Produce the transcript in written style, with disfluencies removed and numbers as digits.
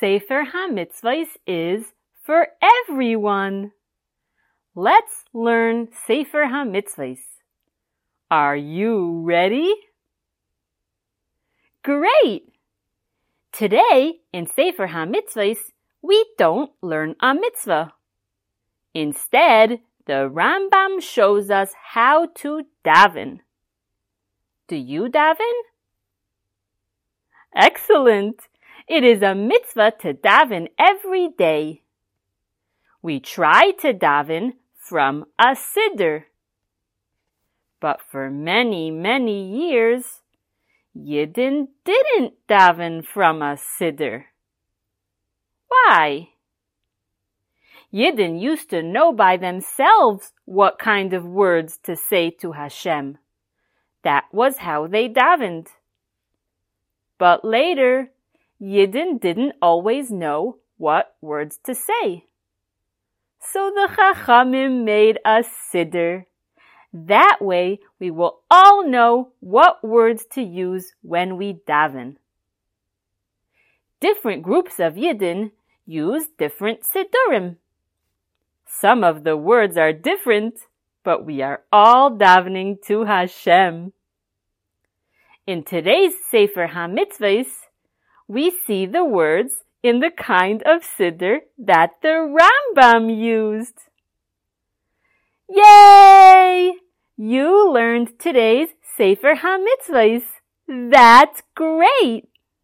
Sefer HaMitzvahs is for everyone. Let's learn Sefer HaMitzvahs. Are you ready? Great! Today in Sefer HaMitzvahs, we don't learn a mitzvah. Instead, the Rambam shows us how to daven. Do you daven? Excellent! It is a mitzvah to daven every day. We try to daven from a siddur. But for many, many years, Yidden didn't daven from a siddur. Why? Yidden used to know by themselves what kind of words to say to Hashem. That was how they davened. But later, Yidden didn't always know what words to say. So the Chachamim made a siddur. That way, we will all know what words to use when we daven. Different groups of Yidden use different siddurim. Some of the words are different, but we are all davening to Hashem. In today's Sefer HaMitzvahs, we see the words in the kind of siddur that the Rambam used. Yay! You learned today's Sefer HaMitzvahs. That's great!